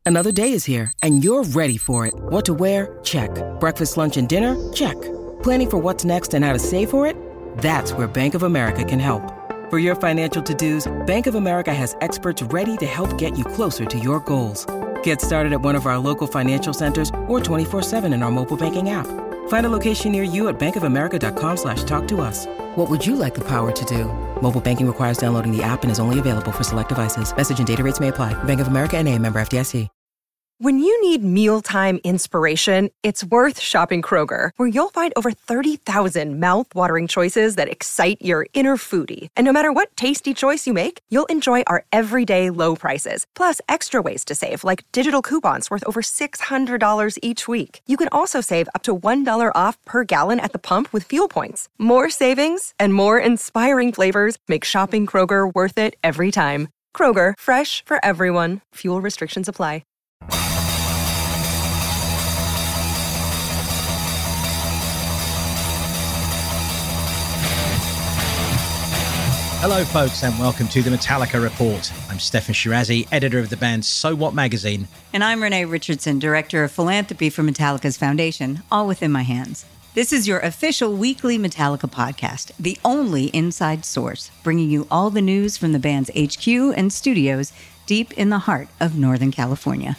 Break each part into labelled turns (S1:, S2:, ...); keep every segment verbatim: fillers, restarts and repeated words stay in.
S1: Another day is here, and you're ready for it. What to wear? Check. Breakfast, lunch, and dinner? Check. Planning for what's next and how to save for it? That's where Bank of America can help. For your financial to-dos, Bank of America has experts ready to help get you closer to your goals. Get started at one of our local financial centers or twenty-four seven in our mobile banking app. Find a location near you at bankofamerica.com slash talk to us. What would you like the power to do? Mobile banking requires downloading the app and is only available for select devices. Message and data rates may apply. Bank of America N A, member F D I C.
S2: When you need mealtime inspiration, it's worth shopping Kroger, where you'll find over thirty thousand mouth-watering choices that excite your inner foodie. And no matter what tasty choice you make, you'll enjoy our everyday low prices, plus extra ways to save, like digital coupons worth over six hundred dollars each week. You can also save up to one dollar off per gallon at the pump with fuel points. More savings and more inspiring flavors make shopping Kroger worth it every time. Kroger, fresh for everyone. Fuel restrictions apply.
S3: Hello, folks, and welcome to the Metallica Report. I'm Stefan Shirazi, editor of the band So What magazine.
S4: And I'm Renee Richardson, director of philanthropy for Metallica's foundation, all within my hands. This is your official weekly Metallica podcast, the only inside source, bringing you all the news from the band's H Q and studios deep in the heart of Northern California.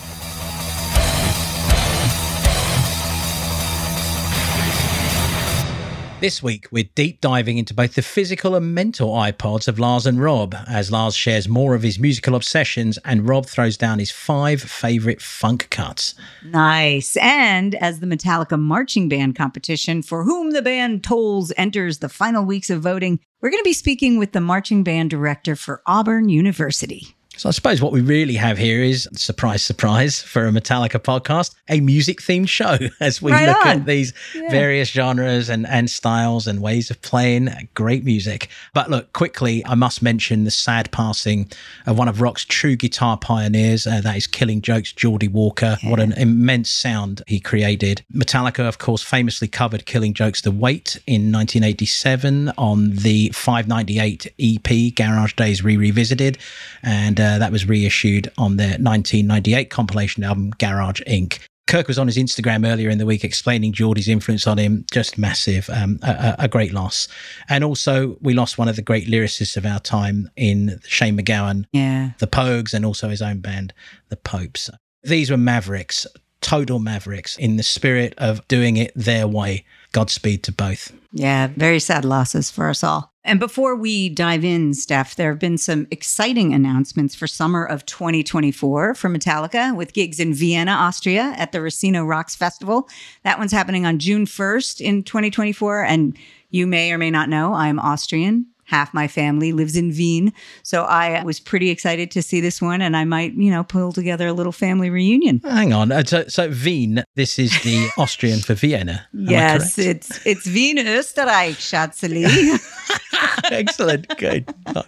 S3: This week, we're deep diving into both the physical and mental iPods of Lars and Rob, as Lars shares more of his musical obsessions and Rob throws down his five favourite funk cuts.
S4: Nice. And as the Metallica marching band competition, for whom the band tolls, enters the final weeks of voting, we're going to be speaking with the marching band director for Auburn University.
S3: So I suppose what we really have here is, surprise, surprise, for a Metallica podcast, a music-themed show as we
S4: right
S3: look
S4: on.
S3: at these yeah. various genres and, and styles and ways of playing great music. But look, quickly, I must mention the sad passing of one of rock's true guitar pioneers, uh, that is Killing Joke's Geordie Walker. Yeah. What an immense sound he created. Metallica, of course, famously covered Killing Joke's The Weight in nineteen eighty-seven on the five ninety-eight E P, Garage Days Re-Revisited, and uh, Uh, that was reissued on their nineteen ninety-eight compilation album, Garage Incorporated. Kirk was on his Instagram earlier in the week explaining Geordie's influence on him. Just massive, um, a, a great loss. And also, we lost one of the great lyricists of our time in Shane MacGowan,
S4: yeah.
S3: the Pogues, and also his own band, the Popes. These were mavericks, total mavericks, in the spirit of doing it their way. Godspeed to both.
S4: Yeah, very sad losses for us all. And before we dive in, Steph, there have been some exciting announcements for summer of twenty twenty-four for Metallica, with gigs in Vienna, Austria at the Racino Rocks Festival. That one's happening on June first in twenty twenty-four. And you may or may not know, I'm Austrian. Half my family lives in Wien. So I was pretty excited to see this one, and I might, you know, pull together a little family reunion.
S3: Hang on. So, so Wien, this is the Austrian for Vienna. Am
S4: yes, it's it's Wien, Österreich, Schatzeli.
S3: Excellent. Good.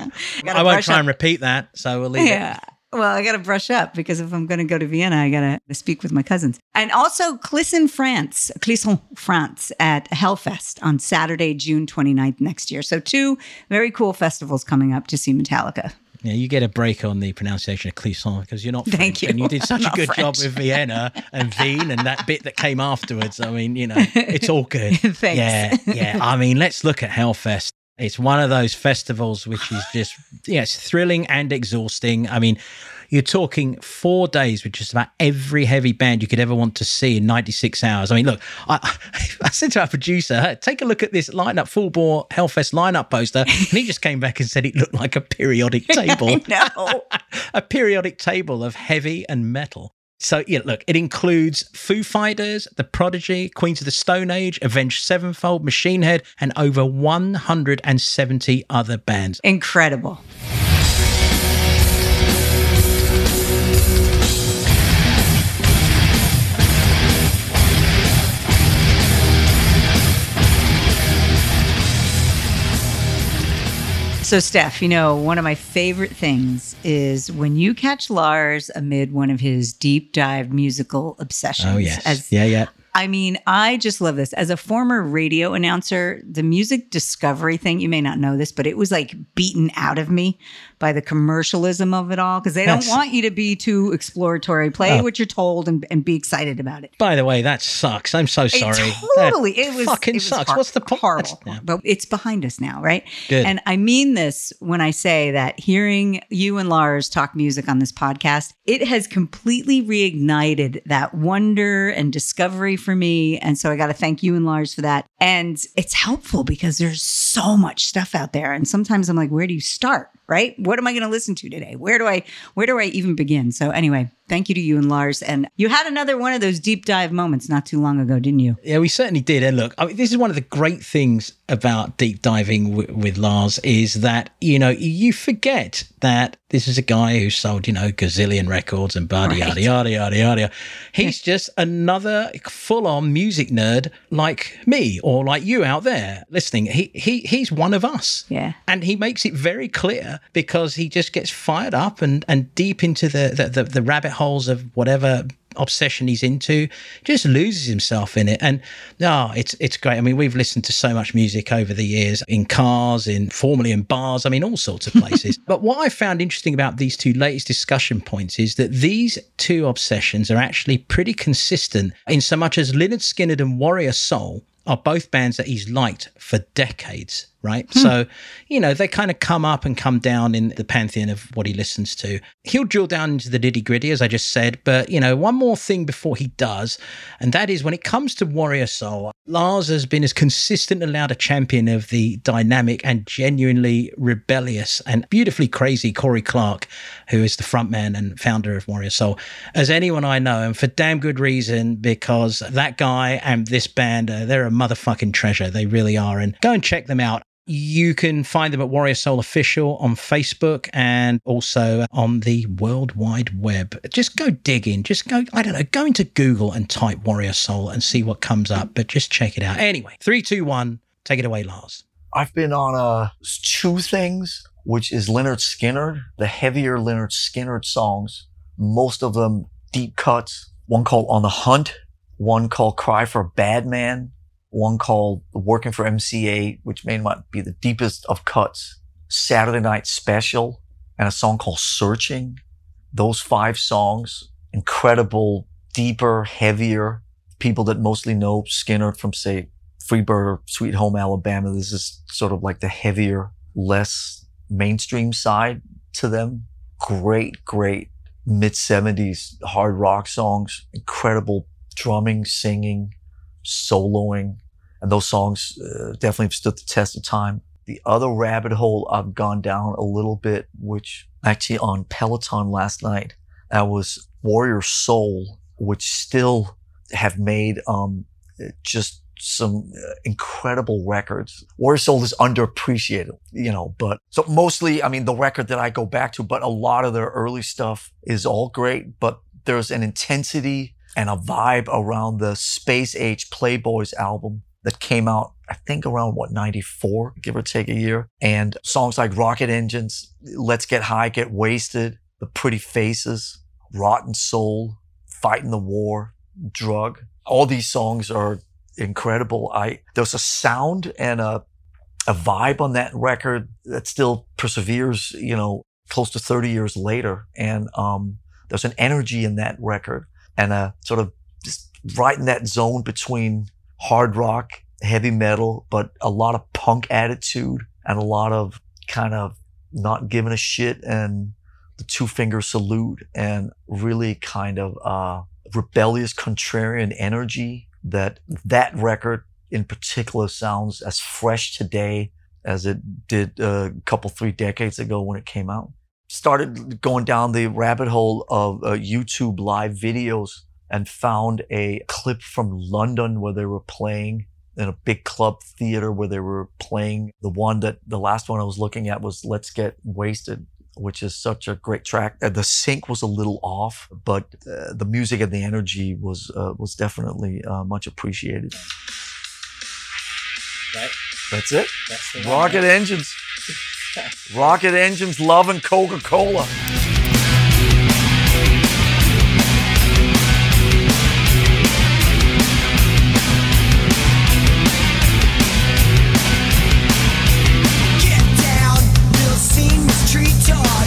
S3: I won't try up. and repeat that, so we'll leave
S4: yeah.
S3: it.
S4: Well, I got to brush up, because if I'm going to go to Vienna, I got to speak with my cousins. And also Clisson, France, Clisson, France at Hellfest on Saturday, June twenty-ninth next year. So two very cool festivals coming up to see Metallica.
S3: Yeah, you get a break on the pronunciation of Clisson, because you're not French.
S4: Thank you.
S3: And you did such a good
S4: French.
S3: job with Vienna and Wien and that bit that came afterwards. I mean, you know, it's all good.
S4: Thanks.
S3: Yeah, yeah. I mean, let's look at Hellfest. It's one of those festivals which is just, yeah, it's thrilling and exhausting. I mean, you're talking four days with just about every heavy band you could ever want to see in ninety-six hours. I mean, look, I, I said to our producer, hey, take a look at this lineup, full bore Hellfest lineup poster. And he just came back and said it looked like a periodic table.
S4: No.
S3: A periodic table of heavy and metal. So, yeah, look, it includes Foo Fighters, The Prodigy, Queens of the Stone Age, Avenged Sevenfold, Machine Head, and over one hundred seventy other bands.
S4: Incredible. So, Steph, you know, one of my favorite things is when you catch Lars amid one of his deep dive musical obsessions.
S3: Oh, yes.
S4: As,
S3: yeah, yeah.
S4: I mean, I just love this. As a former radio announcer, the music discovery thing, you may not know this, but it was like beaten out of me by the commercialism of it all, because they
S3: That's-
S4: don't want you to be too exploratory. Play
S3: Oh.
S4: what you're told and, and be excited about it.
S3: By the way, that sucks. I'm so sorry.
S4: It totally.
S3: That
S4: It was
S3: fucking
S4: it was
S3: sucks.
S4: hor-
S3: What's the point?
S4: Horrible.
S3: Yeah.
S4: But it's behind us now, right?
S3: Good.
S4: And I mean this when I say that hearing you and Lars talk music on this podcast, it has completely reignited that wonder and discovery for me. And so I got to thank you and Lars for that. And it's helpful because there's so much stuff out there. And sometimes I'm like, where do you start? Right? What am I going to listen to today? Where do I, where do I even begin? So anyway, thank you to you and Lars. And you had another one of those deep dive moments not too long ago, didn't you?
S3: Yeah, we certainly did. And look, I mean, this is one of the great things about deep diving w- with Lars is that, you know, you forget that this is a guy who sold, you know, gazillion records and yada,
S4: Right.
S3: yada, yada, yada, yada. He's just another full-on music nerd like me or like you out there listening. He he He's one of us.
S4: Yeah.
S3: And he makes it very clear because he just gets fired up and, and deep into the, the, the, the rabbit holes of whatever obsession he's into, just loses himself in it. And oh, it's it's great. I mean, we've listened to so much music over the years in cars, in formerly in bars, I mean, all sorts of places. But what I found interesting about these two latest discussion points is that these two obsessions are actually pretty consistent in so much as Lynyrd Skynyrd and Warrior Soul are both bands that he's liked for decades, right? Hmm. So, you know, they kind of come up and come down in the pantheon of what he listens to. He'll drill down into the nitty gritty, as I just said. But, you know, one more thing before he does, and that is when it comes to Warrior Soul, Lars has been as consistent and loud a champion of the dynamic and genuinely rebellious and beautifully crazy Corey Clark, who is the frontman and founder of Warrior Soul, as anyone I know, and for damn good reason, because that guy and this band, uh, they're a motherfucking treasure. They really are. And go and check them out. You can find them at Warrior Soul Official on Facebook and also on the World Wide Web. Just go dig in. Just go, I don't know, go into Google and type Warrior Soul and see what comes up, but just check it out. Anyway, three, two, one, take it away, Lars.
S5: I've been on uh, two things, which is Lynyrd Skynyrd, the heavier Lynyrd Skynyrd songs, most of them deep cuts, one called On the Hunt, one called Cry for a Bad Man, one called Working for M C A, which may not be the deepest of cuts, Saturday Night Special, and a song called Searching. Those five songs, incredible, deeper, heavier. People that mostly know Skynyrd from, say, Freebird or Sweet Home Alabama, this is sort of like the heavier, less mainstream side to them. Great, great mid-seventies hard rock songs, incredible drumming, singing, soloing, and those songs uh, definitely have stood the test of time. The other rabbit hole I've gone down a little bit, which actually on Peloton last night, that was Warrior Soul, which still have made um, just some uh, incredible records. Warrior Soul is underappreciated, you know, but so mostly, I mean, the record that I go back to, but a lot of their early stuff is all great, but there's an intensity and a vibe around the Space Age Playboys album that came out, I think around, what, ninety-four, give or take a year. And songs like Rocket Engines, Let's Get High, Get Wasted, The Pretty Faces, Rotten Soul, Fighting the War, Drug. All these songs are incredible. I There's a sound and a, a vibe on that record that still perseveres, you know, close to thirty years later. And um, there's an energy in that record and a sort of just right in that zone between hard rock, heavy metal, but a lot of punk attitude and a lot of kind of not giving a shit and the two finger salute and really kind of uh, rebellious contrarian energy that that record in particular sounds as fresh today as it did a couple, three decades ago when it came out. Started going down the rabbit hole of uh, YouTube live videos and found a clip from London where they were playing in a big club theater where they were playing the one that the last one I was looking at was Let's Get Wasted, which is such a great track. Uh, the sync was a little off, but uh, the music and the energy was uh, was definitely uh, much appreciated.
S3: Right.
S5: That's it.
S3: That's the
S5: Rocket
S3: one.
S5: Engines. Rocket Engines, Love and Coca-Cola.
S6: Get down, Bill Seymour's treetops.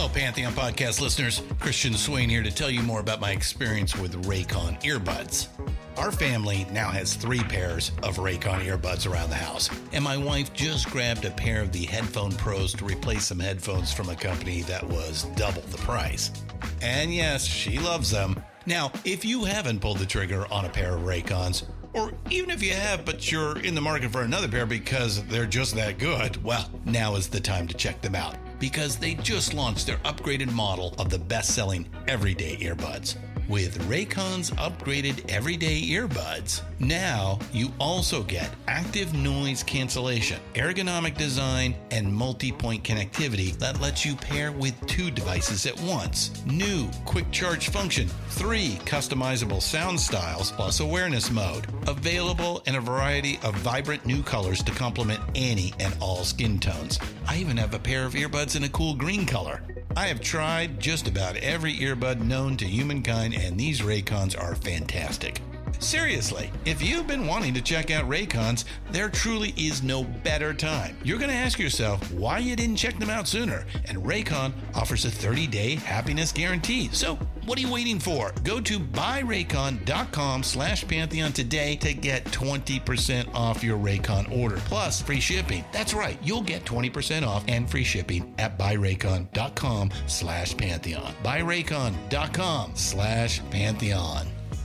S6: Hello, Pantheon Podcast listeners. Christian Swain here to tell you more about my experience with Raycon earbuds. Our family now has three pairs of Raycon earbuds around the house, and my wife just grabbed a pair of the Headphone Pros to replace some headphones from a company that was double the price. And yes, she loves them. Now, if you haven't pulled the trigger on a pair of Raycons, or even if you have, but you're in the market for another pair because they're just that good, well, now is the time to check them out, because they just launched their upgraded model of the best-selling everyday earbuds. With Raycon's upgraded everyday earbuds, now you also get active noise cancellation, ergonomic design, and multi-point connectivity that lets you pair with two devices at once. New quick charge function, three customizable sound styles, plus awareness mode. Available in a variety of vibrant new colors to complement any and all skin tones. I even have a pair of earbuds in a cool green color. I have tried just about every earbud known to humankind, and these Raycons are fantastic. Seriously, if you've been wanting to check out Raycons, there truly is no better time. You're going to ask yourself why you didn't check them out sooner, and Raycon offers a thirty-day happiness guarantee. So what are you waiting for? Go to buyraycon.com slash Pantheon today to get twenty percent off your Raycon order, plus free shipping. That's right, you'll get twenty percent off and free shipping at buyraycon.com slash Pantheon. buyraycon.com slash Pantheon.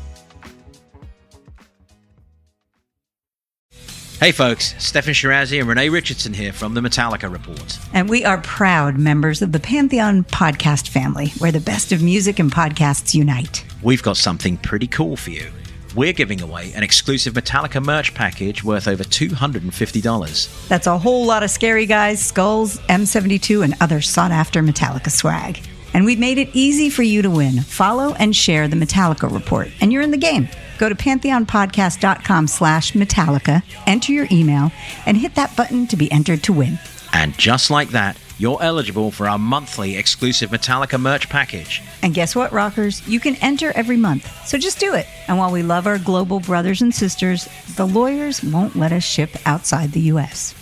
S3: Hey folks, Stefan Shirazi and Renee Richardson here from the Metallica Report.
S4: And we are proud members of the Pantheon podcast family, where the best of music and podcasts unite.
S3: We've got something pretty cool for you. We're giving away an exclusive Metallica merch package worth over two hundred fifty dollars.
S4: That's a whole lot of Scary Guys, skulls, M seventy-two, and other sought-after Metallica swag. And we've made it easy for you to win. Follow and share the Metallica Report, and you're in the game. Go to pantheonpodcast.com slash Metallica, enter your email, and hit that button to be entered to win.
S3: And just like that, you're eligible for our monthly exclusive Metallica merch package.
S4: And guess what, rockers? You can enter every month, so just do it. And while we love our global brothers and sisters, the lawyers won't let us ship outside the U S.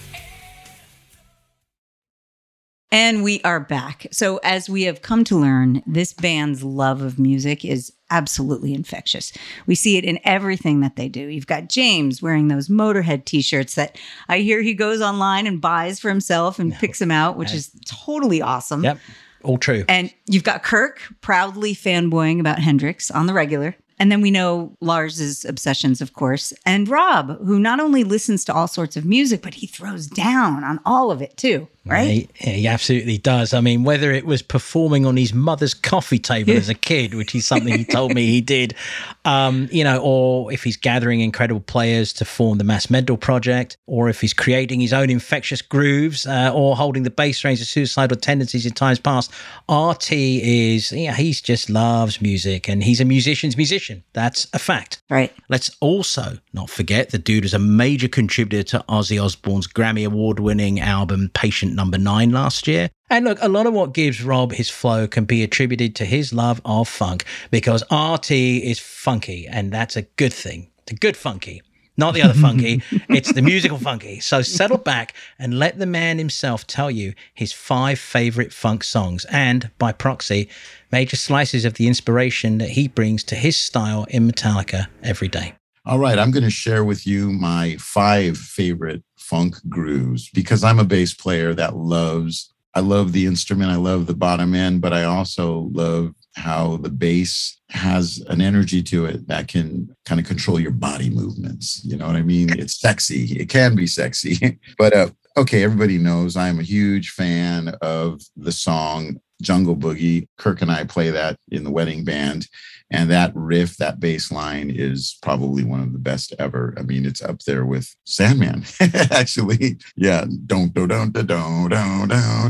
S4: And we are back. So as we have come to learn, this band's love of music is absolutely infectious. We see it in everything that they do. You've got James wearing those Motorhead t-shirts that I hear he goes online and buys for himself and picks them out, which is totally awesome.
S3: Yep, all true.
S4: And you've got Kirk proudly fanboying about Hendrix on the regular. And then we know Lars's obsessions, of course, and Rob, who not only listens to all sorts of music, but he throws down on all of it too, right?
S3: He, he absolutely does. I mean, whether it was performing on his mother's coffee table as a kid, which is something he told me he did, um, you know, or if he's gathering incredible players to form the Mass Mental Project, or if he's creating his own infectious grooves, uh, or holding the bass range of suicidal tendencies in times past, R T is, yeah, he just loves music, and he's a musician's musician. That's a fact.
S4: Right.
S3: Let's also not forget the dude was a major contributor to Ozzy Osbourne's Grammy Award-winning album Patient Number Nine last year. And look, a lot of what gives Rob his flow can be attributed to his love of funk, because R T is funky, and that's a good thing. It's a good funky. Not the other funky, it's the musical funky. So settle back and let the man himself tell you his five favorite funk songs, and by proxy, major slices of the inspiration that he brings to his style in Metallica every day.
S7: All right, I'm going to share with you my five favorite funk grooves, because I'm a bass player that loves, I love the instrument, I love the bottom end, but I also love how the bass has an energy to it that can kind of control your body movements. You know what I mean? It's sexy. It can be sexy. But uh, okay, everybody knows I'm a huge fan of the song Jungle Boogie. Kirk and I play that in the wedding band. And that riff, that bass line is probably one of the best ever. I mean, it's up there with Sandman, actually. Yeah. Don't, don't, don't, don't, don't, don't, don't,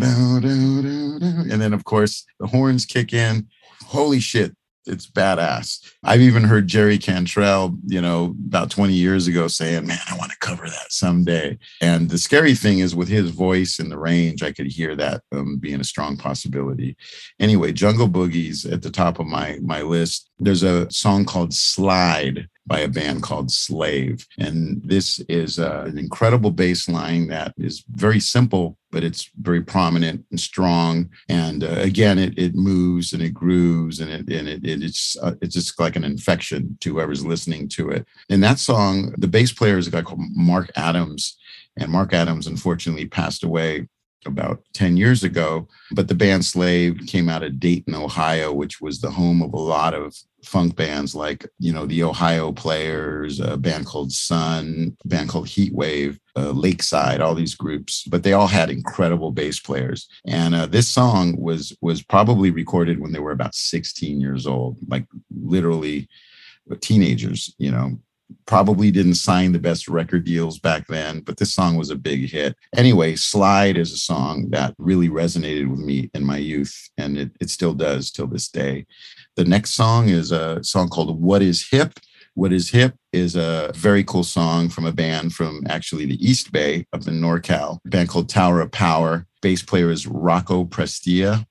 S7: don't. And then, of course, the horns kick in. Holy shit. It's badass. I've even heard Jerry Cantrell, you know, about twenty years ago saying, man, I want to cover that someday. And the scary thing is with his voice and the range, I could hear that um, being a strong possibility. Anyway, Jungle Boogie's at the top of my, my list. There's a song called Slide by a band called Slave. And this is uh, an incredible bass line that is very simple, but it's very prominent and strong. And uh, again, it it moves and it grooves, and it and it, it it's uh, it's just like an infection to whoever's listening to it. In that song, the bass player is a guy called Mark Adams, and Mark Adams unfortunately passed away about ten years ago. But the band Slave came out of Dayton, Ohio, which was the home of a lot of funk bands like, you know, the Ohio Players, a band called Sun, a band called Heatwave, uh, Lakeside, all these groups. But they all had incredible bass players. And uh, this song was was probably recorded when they were about sixteen years old, like literally teenagers, you know. Probably didn't sign the best record deals back then, but this song was a big hit. Anyway, Slide is a song that really resonated with me in my youth, and it, it still does till this day. The next song is a song called What Is Hip? What Is Hip is a very cool song from a band from actually the East Bay up in NorCal, a band called Tower of Power. Bass player is Rocco Prestia.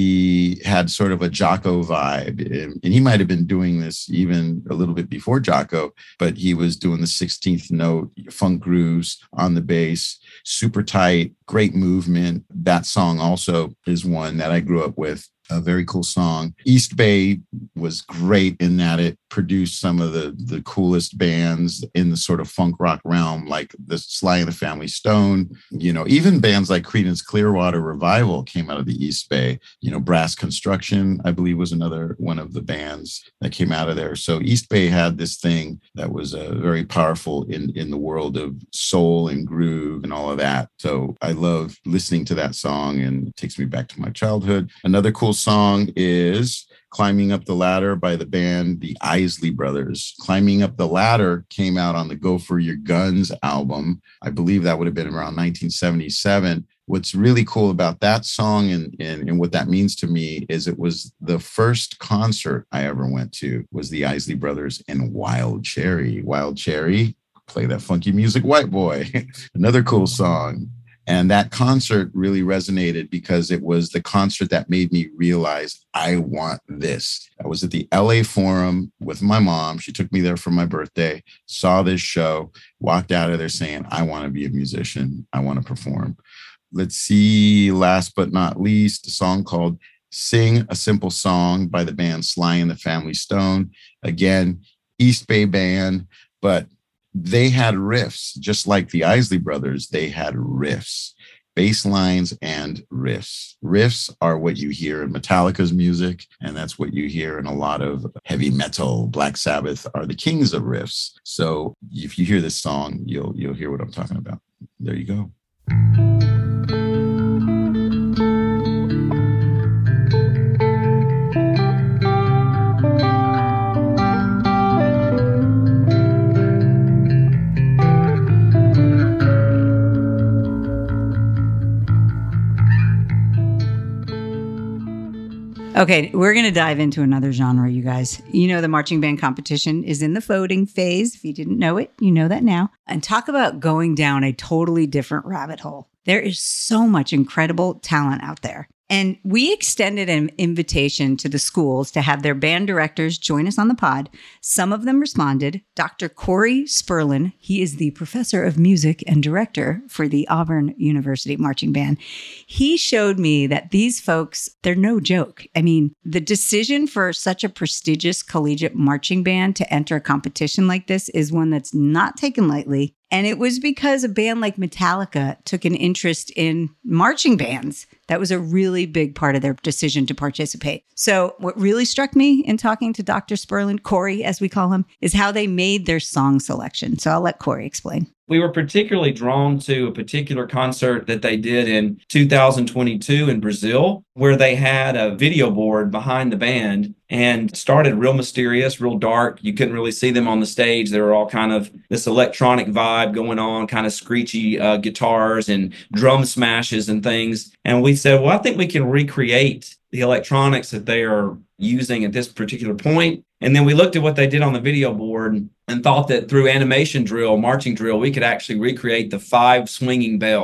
S7: He had sort of a Jocko vibe, and he might have been doing this even a little bit before Jocko, but he was doing the sixteenth note, funk grooves on the bass, super tight, great movement. That song also is one that I grew up with. A very cool song. East Bay was great in that it produced some of the, the coolest bands in the sort of funk rock realm, like the Sly and the Family Stone. You know, even bands like Creedence Clearwater Revival came out of the East Bay. You know, Brass Construction, I believe, was another one of the bands that came out of there. So East Bay had this thing that was uh, very powerful in, in the world of soul and groove and all of that. So I love listening to that song, and it takes me back to my childhood. Another cool song is Climbing Up the Ladder by the band The Isley Brothers. Climbing Up the Ladder came out on the Go For Your Guns album. I believe that would have been around nineteen seventy-seven. What's really cool about that song and, and, and what that means to me is it was the first concert I ever went to was the Isley Brothers and Wild Cherry. Wild Cherry, play that funky music, white boy. Another cool song. And that concert really resonated because it was the concert that made me realize I want this. I was at the L A Forum with my mom. She took me there for my birthday, saw this show, walked out of there saying, I want to be a musician. I want to perform. Let's see, last but not least, a song called Sing a Simple Song by the band Sly and the Family Stone. Again, East Bay band, but they had riffs, just like the Isley Brothers. They had riffs, bass lines and riffs. Riffs are what you hear in Metallica's music, and that's what you hear in a lot of heavy metal. Black Sabbath are the kings of riffs. So if you hear this song, you'll you'll hear what I'm talking about. There you go.
S4: Okay, we're going to dive into another genre, you guys. You know, the marching band competition is in the voting phase. If you didn't know it, you know that now. And talk about going down a totally different rabbit hole. There is so much incredible talent out there. And we extended an invitation to the schools to have their band directors join us on the pod. Some of them responded. Doctor Corey Sperlin, he is the professor of music and director for the Auburn University Marching Band. He showed me that these folks, they're no joke. I mean, the decision for such a prestigious collegiate marching band to enter a competition like this is one that's not taken lightly. And it was because a band like Metallica took an interest in marching bands. That was a really big part of their decision to participate. So what really struck me in talking to Doctor Sperlin, Corey, as we call him, is how they made their song selection. So I'll let Corey explain.
S8: We were particularly drawn to a particular concert that they did in two thousand twenty-two in Brazil, where they had a video board behind the band and started real mysterious, real dark. You couldn't really see them on the stage. They were all kind of this electronic vibe going on, kind of screechy uh, guitars and drum smashes and things. And we said, well, I think we can recreate the electronics that they are using at this particular point. And then we looked at what they did on the video board and thought that through animation drill, marching drill, we could actually recreate the five swinging bells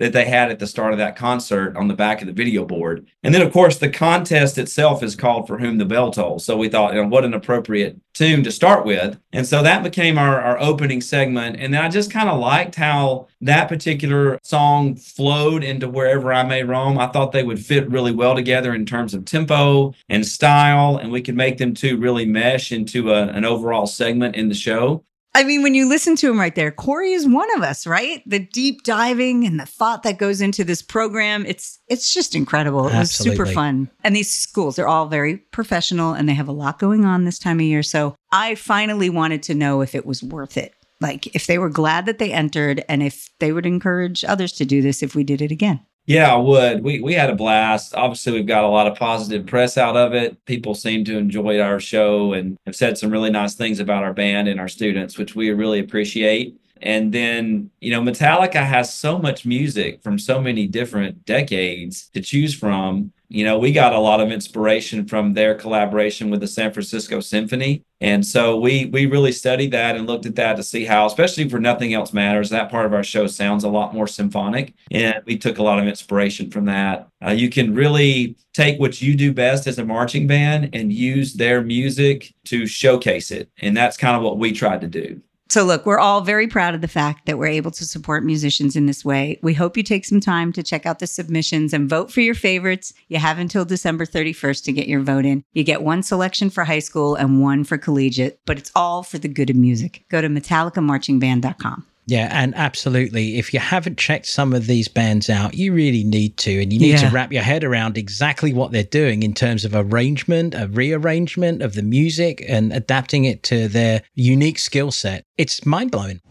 S8: that they had at the start of that concert on the back of the video board. And then, of course, the contest itself is called For Whom the Bell Tolls. So we thought, you know, what an appropriate tune to start with. And so that became our, our opening segment. And then I just kind of liked how that particular song flowed into Wherever I May Roam. I thought they would fit really well together in terms of tempo and style, and we could make them two really mesh into a, an overall segment in the show.
S4: I mean, when you listen to him right there, Corey is one of us, right? The deep diving and the thought that goes into this program, it's it's just incredible. It was
S3: Absolutely.
S4: super fun. And these schools, they're all very professional and they have a lot going on this time of year. So I finally wanted to know if it was worth it. Like if they were glad that they entered and if they would encourage others to do this if we did it again.
S8: Yeah, I would. We we had a blast. Obviously, we've got a lot of positive press out of it. People seem to enjoy our show and have said some really nice things about our band and our students, which we really appreciate. And then, you know, Metallica has so much music from so many different decades to choose from. You know, we got a lot of inspiration from their collaboration with the San Francisco Symphony. And so we we really studied that and looked at that to see how, especially for Nothing Else Matters, that part of our show sounds a lot more symphonic. And we took a lot of inspiration from that. Uh, you can really take what you do best as a marching band and use their music to showcase it. And that's kind of what we tried to do.
S4: So look, we're all very proud of the fact that we're able to support musicians in this way. We hope you take some time to check out the submissions and vote for your favorites. You have until December thirty-first to get your vote in. You get one selection for high school and one for collegiate, but it's all for the good of music. Go to metallica marching band dot com.
S3: Yeah, and absolutely. If you haven't checked some of these bands out, you really need to. And you need
S4: Yeah.
S3: to wrap your head around exactly what they're doing in terms of arrangement, a rearrangement of the music and adapting it to their unique skill set. It's mind-blowing.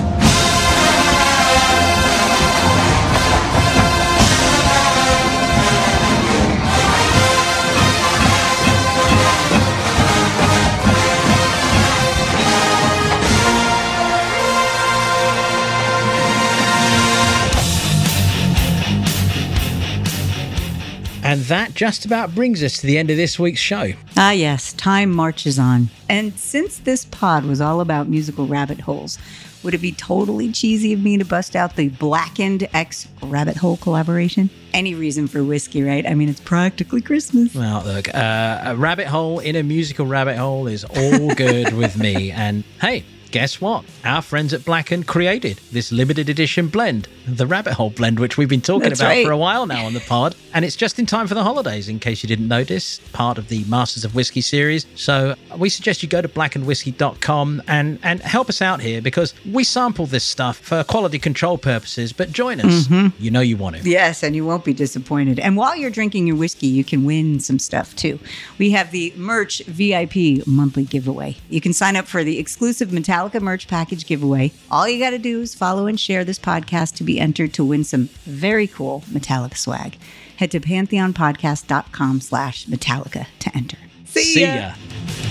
S3: And that just about brings us to the end of this week's show.
S4: Ah, yes, time marches on. And since this pod was all about musical rabbit holes, would it be totally cheesy of me to bust out the Blackened X Rabbit Hole collaboration? Any reason for whiskey, right? I mean, it's practically Christmas.
S3: Well, look, uh, a rabbit hole in a musical rabbit hole is all good with me. And hey, guess what? Our friends at Blackened created this limited edition blend, the Rabbit Hole blend, which we've been talking
S4: That's
S3: about
S4: right.
S3: for a while now on the pod. And it's just in time for the holidays, in case you didn't notice, part of the Masters of Whiskey series. So we suggest you go to blackened whiskey dot com and, and help us out here, because we sample this stuff for quality control purposes, but join us.
S4: Mm-hmm.
S3: You know you want to.
S4: Yes, and you won't be disappointed. And while you're drinking your whiskey, you can win some stuff too. We have the merch V I P monthly giveaway. You can sign up for the exclusive Metallica merch package giveaway. All you got to do is follow and share this podcast to be entered to win some very cool Metallica swag. Head to pantheon podcast dot com slash Metallica to enter. See,
S3: See
S4: ya.
S3: ya.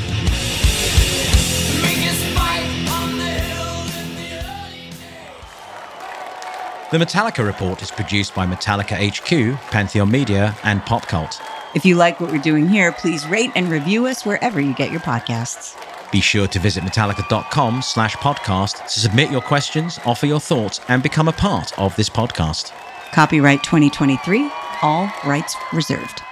S3: The Metallica Report is produced by Metallica H Q, Pantheon Media, and Pop Cult.
S4: If you like what we're doing here, please rate and review us wherever you get your podcasts.
S3: Be sure to visit metallica.com slash podcast to submit your questions, offer your thoughts, and become a part of this podcast.
S4: Copyright twenty twenty-three, all rights reserved.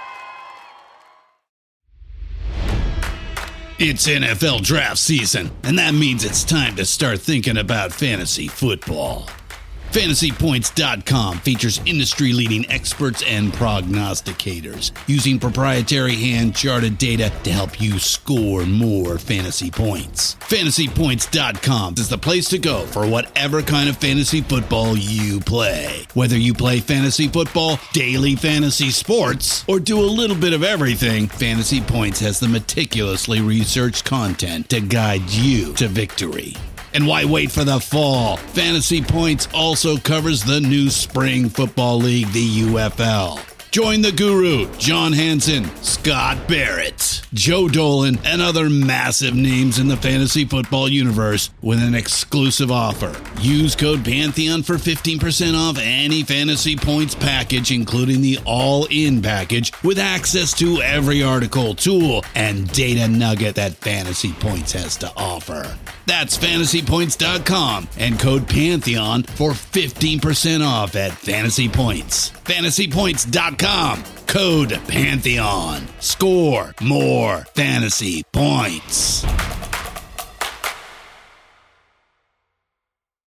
S6: It's N F L draft season, and that means it's time to start thinking about fantasy football. Fantasy Points dot com features industry-leading experts and prognosticators using proprietary hand-charted data to help you score more fantasy points. Fantasy Points dot com is the place to go for whatever kind of fantasy football you play. Whether you play fantasy football, daily fantasy sports, or do a little bit of everything, Fantasy Points has the meticulously researched content to guide you to victory. And why wait for the fall? Fantasy Points also covers the new spring football league, the U F L. Join the guru, John Hansen, Scott Barrett. Joe Dolan, and other massive names in the fantasy football universe with an exclusive offer. Use code Pantheon for fifteen percent off any Fantasy Points package, including the all-in package with access to every article, tool, and data nugget that Fantasy Points has to offer. That's fantasy points dot com and code Pantheon for fifteen percent off at Fantasy Points. fantasy points dot com, code Pantheon. Score more fantasy points.